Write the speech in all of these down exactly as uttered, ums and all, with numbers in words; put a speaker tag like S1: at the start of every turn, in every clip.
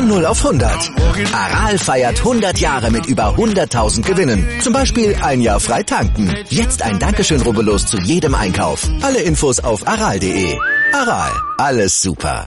S1: Von null auf hundert. Aral feiert hundert Jahre mit über hunderttausend Gewinnen. Zum Beispiel ein Jahr frei tanken. Jetzt ein Dankeschön, rubbellos zu jedem Einkauf. Alle Infos auf aral punkt de. Aral, alles super.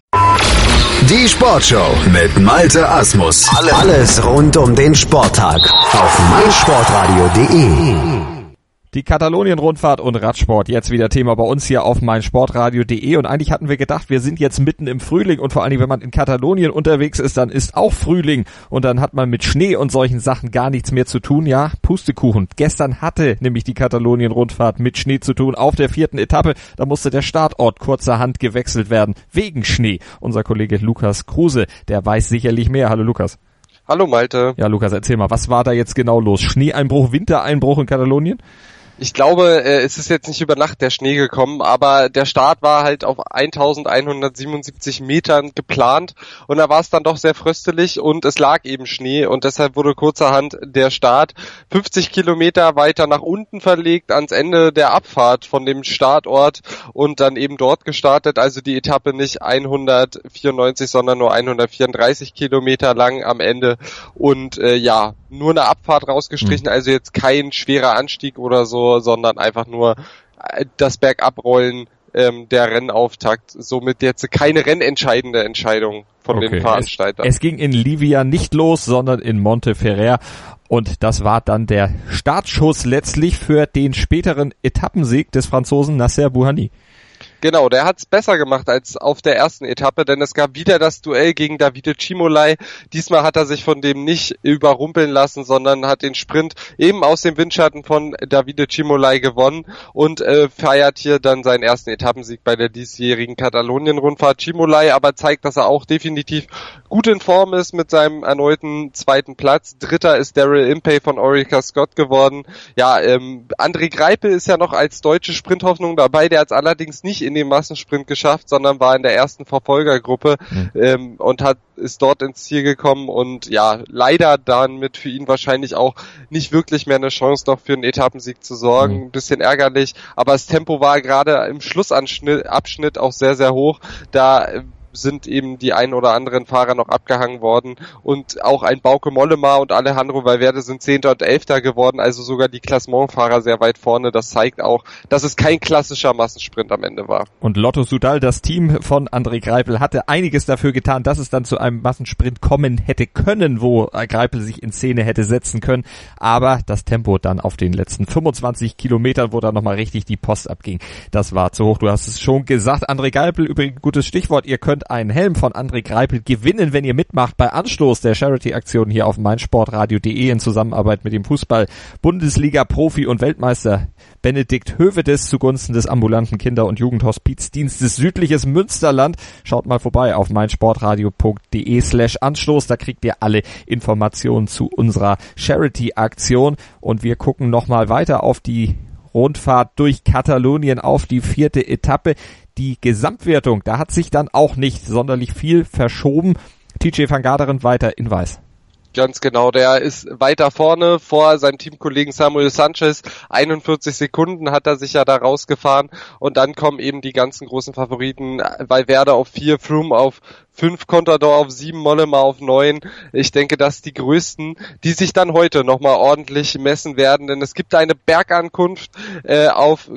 S2: Die Sportshow mit Malte Asmus. Alles rund um den Sporttag auf meinsportradio punkt de.
S3: Die Katalonien-Rundfahrt und Radsport, jetzt wieder Thema bei uns hier auf meinsportradio punkt de. Und eigentlich hatten wir gedacht, wir sind jetzt mitten im Frühling und vor allen Dingen, wenn man in Katalonien unterwegs ist, dann ist auch Frühling und dann hat man mit Schnee und solchen Sachen gar nichts mehr zu tun. Ja, Pustekuchen. Gestern hatte nämlich die Katalonien-Rundfahrt mit Schnee zu tun auf der vierten Etappe. Da musste der Startort kurzerhand gewechselt werden, wegen Schnee. Unser Kollege Lukas Kruse, der weiß sicherlich mehr. Hallo Lukas.
S4: Hallo Malte.
S3: Ja, Lukas, erzähl mal, was war da jetzt genau los? Schneeeinbruch, Wintereinbruch in Katalonien?
S4: Ich glaube, es ist jetzt nicht über Nacht der Schnee gekommen, aber der Start war halt auf eintausendeinhundertsiebenundsiebzig Metern geplant und da war es dann doch sehr fröstelig und es lag eben Schnee und deshalb wurde kurzerhand der Start fünfzig Kilometer weiter nach unten verlegt ans Ende der Abfahrt von dem Startort und dann eben dort gestartet, also die Etappe nicht hundertvierundneunzig, sondern nur hundertvierunddreißig Kilometer lang am Ende und äh, ja, nur eine Abfahrt rausgestrichen, also jetzt kein schwerer Anstieg oder so, sondern einfach nur das Bergabrollen ähm, der Rennauftakt. Somit jetzt keine rennentscheidende Entscheidung von
S3: okay.
S4: den Veranstaltern.
S3: Es, es ging in Livia nicht los, sondern in Monteferrer. Und das war dann der Startschuss letztlich für den späteren Etappensieg des Franzosen Nasser Bouhanni.
S4: Genau, der hat's besser gemacht als auf der ersten Etappe, denn es gab wieder das Duell gegen Davide Cimolai. Diesmal hat er sich von dem nicht überrumpeln lassen, sondern hat den Sprint eben aus dem Windschatten von Davide Cimolai gewonnen und äh, feiert hier dann seinen ersten Etappensieg bei der diesjährigen Katalonien-Rundfahrt. Cimolai aber zeigt, dass er auch definitiv gut in Form ist mit seinem erneuten zweiten Platz. Dritter ist Daryl Impey von Orica Scott geworden. Ja, ähm, André Greipel ist ja noch als deutsche Sprinthoffnung dabei, der hat's allerdings nicht in den Massensprint geschafft, sondern war in der ersten Verfolgergruppe mhm. ähm, und hat ist dort ins Ziel gekommen und ja, leider damit für ihn wahrscheinlich auch nicht wirklich mehr eine Chance noch für einen Etappensieg zu sorgen. Mhm. Ein bisschen ärgerlich, aber das Tempo war gerade im Schlussabschnitt auch sehr, sehr hoch. Da sind eben die ein oder anderen Fahrer noch abgehangen worden und auch ein Bauke Mollema und Alejandro Valverde sind Zehnter und Elfter geworden, also sogar die Klassementfahrer sehr weit vorne. Das zeigt auch, dass es kein klassischer Massensprint am Ende war.
S3: Und Lotto Soudal, das Team von André Greipel, hatte einiges dafür getan, dass es dann zu einem Massensprint kommen hätte können, wo Greipel sich in Szene hätte setzen können, aber das Tempo dann auf den letzten fünfundzwanzig Kilometern, wo dann nochmal richtig die Post abging, das war zu hoch. Du hast es schon gesagt, André Greipel, übrigens gutes Stichwort, ihr könnt einen Helm von André Greipel gewinnen, wenn ihr mitmacht bei Anstoß der Charity-Aktion hier auf meinsportradio punkt de in Zusammenarbeit mit dem Fußball-Bundesliga-Profi und Weltmeister Benedikt Hövedes zugunsten des ambulanten Kinder- und Jugendhospizdienstes Südliches Münsterland. Schaut mal vorbei auf meinsportradio punkt de slash Anstoß, da kriegt ihr alle Informationen zu unserer Charity-Aktion und wir gucken nochmal weiter auf die Rundfahrt durch Katalonien auf die vierte Etappe. Die Gesamtwertung, da hat sich dann auch nicht sonderlich viel verschoben. T J van Garderen weiter in Weiß.
S4: Ganz genau, der ist weiter vorne vor seinem Teamkollegen Samuel Sanchez. einundvierzig Sekunden hat er sich ja da rausgefahren und dann kommen eben die ganzen großen Favoriten. Valverde auf vier, Froome auf fünf, Contador auf sieben, Mollema auf neun. Ich denke, das sind die größten, die sich dann heute nochmal ordentlich messen werden, denn es gibt eine Bergankunft äh, auf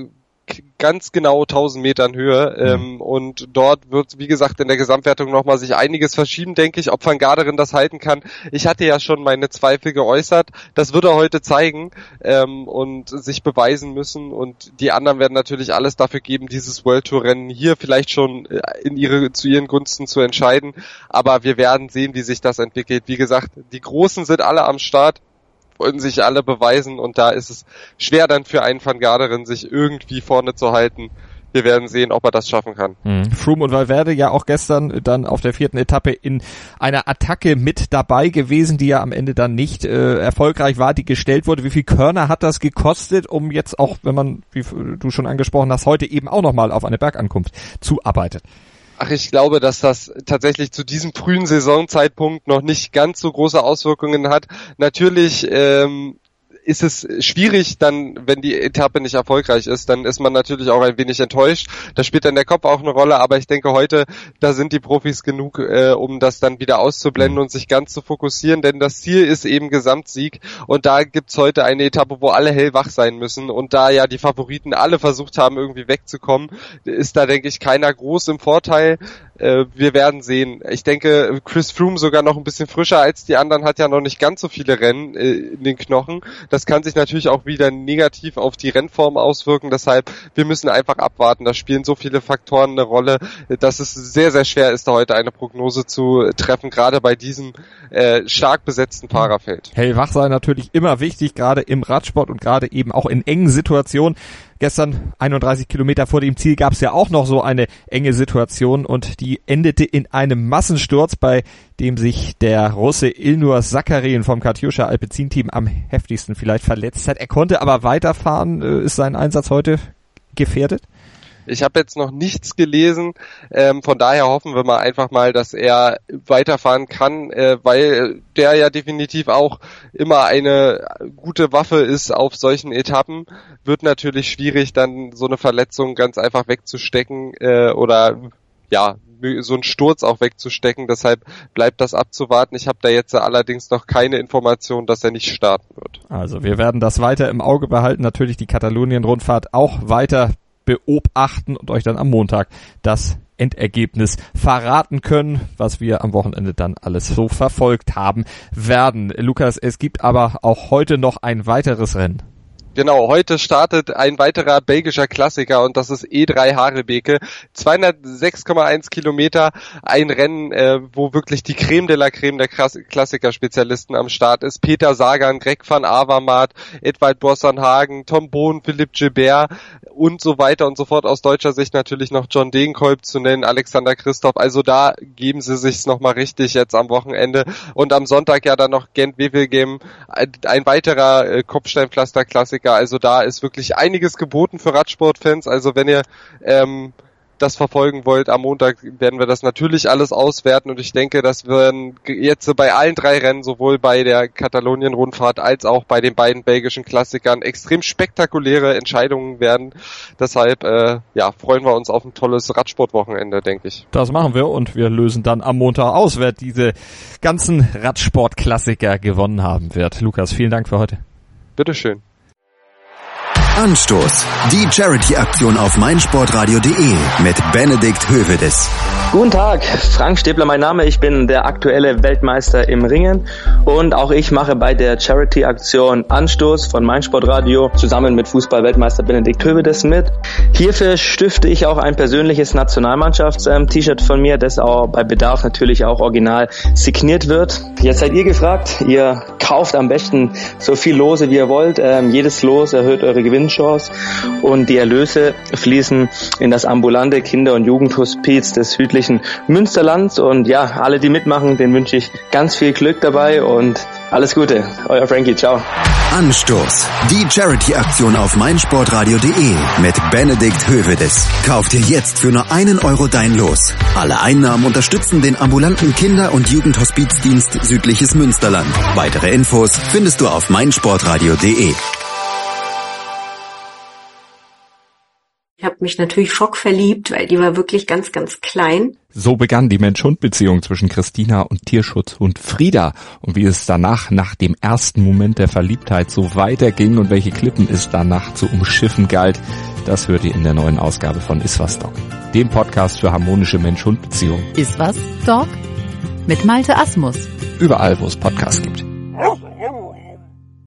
S4: ganz genau tausend Metern Höhe ähm, und dort wird, wie gesagt, in der Gesamtwertung nochmal sich einiges verschieben, denke ich, ob Van Garderen das halten kann. Ich hatte ja schon meine Zweifel geäußert, das wird er heute zeigen ähm, und sich beweisen müssen und die anderen werden natürlich alles dafür geben, dieses World Tour Rennen hier vielleicht schon in ihre zu ihren Gunsten zu entscheiden, aber wir werden sehen, wie sich das entwickelt. Wie gesagt, die Großen sind alle am Start, wollen sich alle beweisen und da ist es schwer dann für einen Van Garderen sich irgendwie vorne zu halten. Wir werden sehen, ob er das schaffen kann.
S3: Mhm. Froome und Valverde ja auch gestern dann auf der vierten Etappe in einer Attacke mit dabei gewesen, die ja am Ende dann nicht äh, erfolgreich war, die gestellt wurde. Wie viel Körner hat das gekostet, um jetzt auch, wenn man, wie du schon angesprochen hast, heute eben auch nochmal auf eine Bergankunft zuarbeitet?
S4: Ach, ich glaube, dass das tatsächlich zu diesem frühen Saisonzeitpunkt noch nicht ganz so große Auswirkungen hat. Natürlich ähm, ist es schwierig dann, wenn die Etappe nicht erfolgreich ist, dann ist man natürlich auch ein wenig enttäuscht. Da spielt dann der Kopf auch eine Rolle, aber ich denke heute, da sind die Profis genug, äh, um das dann wieder auszublenden und sich ganz zu fokussieren, denn das Ziel ist eben Gesamtsieg und da gibt's heute eine Etappe, wo alle hellwach sein müssen und da ja die Favoriten alle versucht haben, irgendwie wegzukommen, ist da, denke ich, keiner groß im Vorteil. Äh, wir werden sehen. Ich denke, Chris Froome sogar noch ein bisschen frischer als die anderen, hat ja noch nicht ganz so viele Rennen äh, in den Knochen. Das kann sich natürlich auch wieder negativ auf die Rennform auswirken, deshalb, wir müssen einfach abwarten. Da spielen so viele Faktoren eine Rolle, dass es sehr, sehr schwer ist, da heute eine Prognose zu treffen, gerade bei diesem äh, stark besetzten Fahrerfeld.
S3: Hellwach sein natürlich immer wichtig, gerade im Radsport und gerade eben auch in engen Situationen. Gestern einunddreißig Kilometer vor dem Ziel gab es ja auch noch so eine enge Situation und die endete in einem Massensturz, bei dem sich der Russe Ilnur Zakarin vom Katyusha Alpecin-Team am heftigsten vielleicht verletzt hat. Er konnte aber weiterfahren. Ist sein Einsatz heute gefährdet?
S4: Ich habe jetzt noch nichts gelesen, ähm, von daher hoffen wir mal einfach mal, dass er weiterfahren kann, äh, weil der ja definitiv auch immer eine gute Waffe ist auf solchen Etappen. Wird natürlich schwierig, dann so eine Verletzung ganz einfach wegzustecken äh, oder ja, so einen Sturz auch wegzustecken, deshalb bleibt das abzuwarten. Ich habe da jetzt allerdings noch keine Information, dass er nicht starten wird.
S3: Also wir werden das weiter im Auge behalten, natürlich die Katalonien-Rundfahrt auch weiter beobachten und euch dann am Montag das Endergebnis verraten können, was wir am Wochenende dann alles so verfolgt haben werden. Lukas, es gibt aber auch heute noch ein weiteres Rennen.
S4: Genau, heute startet ein weiterer belgischer Klassiker und das ist E drei Harelbeke. zweihundertsechs Komma eins Kilometer, ein Rennen, äh, wo wirklich die Creme de la Creme der Klassiker-Spezialisten am Start ist. Peter Sagan, Greg van Avermaet, Edvald Boasson-Hagen, Tom Boon, Philippe Gilbert und so weiter und so fort. Aus deutscher Sicht natürlich noch John Degenkolb zu nennen, Alexander Kristoff. Also da geben sie sich's nochmal richtig jetzt am Wochenende. Und am Sonntag ja dann noch Gent-Wevelgem, ein, ein weiterer äh, Kopfsteinpflaster-Klassiker. Also da ist wirklich einiges geboten für Radsportfans. Also wenn ihr ähm, das verfolgen wollt, am Montag werden wir das natürlich alles auswerten und ich denke, dass wir jetzt bei allen drei Rennen, sowohl bei der Katalonien-Rundfahrt als auch bei den beiden belgischen Klassikern, extrem spektakuläre Entscheidungen werden. Deshalb äh, ja, freuen wir uns auf ein tolles Radsportwochenende, denke ich.
S3: Das machen wir und wir lösen dann am Montag aus, wer diese ganzen Radsportklassiker gewonnen haben wird. Lukas, vielen Dank für heute.
S4: Bitteschön.
S2: Anstoß. Die Charity-Aktion auf meinsportradio punkt de mit Benedikt Hövedes.
S5: Guten Tag, Frank Stäbler mein Name. Ich bin der aktuelle Weltmeister im Ringen und auch ich mache bei der Charity-Aktion Anstoß von meinsportradio zusammen mit Fußball-Weltmeister Benedikt Hövedes mit. Hierfür stifte ich auch ein persönliches Nationalmannschafts-T-Shirt von mir, das auch bei Bedarf natürlich auch original signiert wird. Jetzt seid ihr gefragt. Ihr kauft am besten so viel Lose wie ihr wollt. Ähm, jedes Los erhöht eure Gewinnchance und die Erlöse fließen in das ambulante Kinder- und Jugendhospiz des südlichen Münsterlands und ja, alle, die mitmachen, denen wünsche ich ganz viel Glück dabei und alles Gute. Euer Frankie, ciao.
S2: Anstoß. Die Charity-Aktion auf meinsportradio punkt de mit Benedikt Hövedes. Kauf dir jetzt für nur einen Euro dein Los. Alle Einnahmen unterstützen den ambulanten Kinder- und Jugendhospizdienst Südliches Münsterland. Weitere Infos findest du auf meinsportradio punkt de.
S6: Ich habe mich natürlich schockverliebt, weil die war wirklich ganz, ganz klein.
S7: So begann die Mensch-Hund-Beziehung zwischen Christina und Tierschutzhund Frieda. Und wie es danach, nach dem ersten Moment der Verliebtheit, so weiterging und welche Klippen es danach zu umschiffen galt, das hört ihr in der neuen Ausgabe von Iswas Dog, dem Podcast für harmonische Mensch-Hund-Beziehungen.
S8: Iswas Dog? Mit Malte Asmus.
S7: Überall, wo es Podcasts gibt.